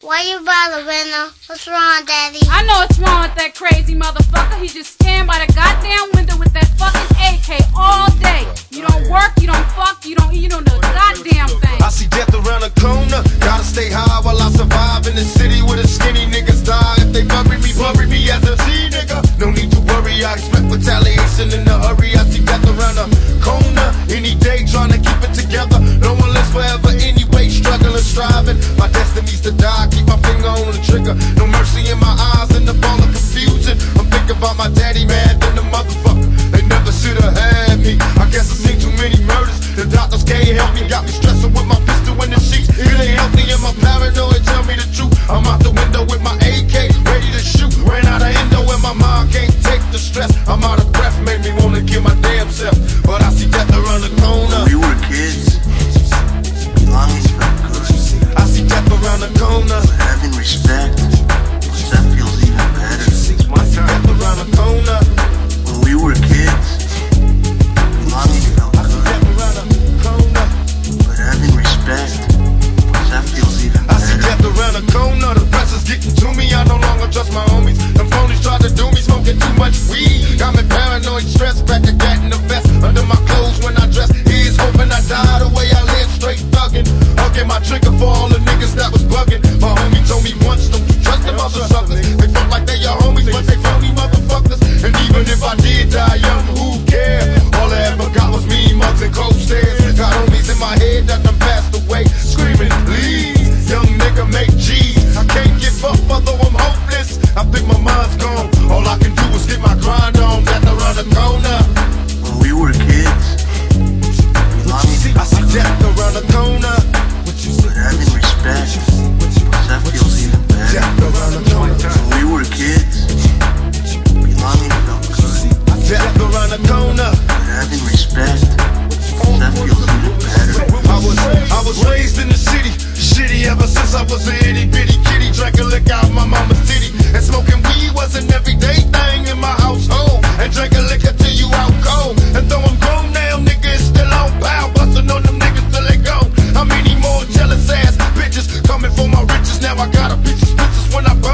Why you bother, Winner? What's wrong, Daddy? I know what's wrong with that crazy motherfucker. He just stand by the goddamn window with that fucking AK all day. You don't work, you don't fuck, you don't eat, you don't do a goddamn thing. I see death around the corner. Gotta stay high while I survive in the city where the skinny niggas die. If they bury me as a G nigga. No need to worry, I expect retaliation in a hurry. I see death around the corner. Any day trying to keep it together. No one lives forever anyway, struggling, striving. My destiny's to die, keep my finger on the trigger. No mercy in my eyes in the ball of confusion. I'm thinking about my daddy, mad than the motherfucker. They never should've had me. I guess I've seen too many murders. The doctors can't help me, got me stressing with my pistol in the sheets. It ain't healthy and my paranoid, tell me the truth. I'm out the window with my AK, ready to shoot. Ran out of endo and my mind can't take the stress. I'm out of breath, made me wanna kill my damn self. But I see death around the corner. When we were kids, belonging felt good. I see death around the corner. But having respect, that feels even better. I see death around the corner. When we were kids, belonging felt I see good. death around the corner. But having respect, that feels even I see better. death around the corner. The pressure's getting to me. I no longer trust my homies. Them phonies tried to do me, smoking too much weed. Got me paranoid, stressed, back to gat in the vest. Under my clothes when I dress. Here's hoping I die the way I live, straight thuggin'. Hugging my trigger for all the niggas that was bugging. My homie told me once, don't you trust them other suckers. They felt like they your homies, but they phony motherfuckers. And even if I did die young, who cares? All I ever got was mean mugs and cold stares. Got homies in my head that done passed away, screaming, please, young nigga, make G's. I can't give up, although I'm hopeless. I think my mind's gone. All I can do is get my grind on. Death around the corner. When we were kids, belonging I see death around the corner. but having respect, that feels even better. Death around the corner. When we were kids, belonging felt good. Death around the corner. But having respect, that feels even better. I was raised in the city, shitty ever since I was a itty bitty kitty. Drank a lick out my mama's titty, and smoking weed was an everyday thing in my household. And drink a liquor till you out cold. And though I'm grown now, nigga, it's still on pow. Bustin' on them niggas till they gone. How many more jealous ass bitches coming for my riches? Now I got a piece of suspicious when I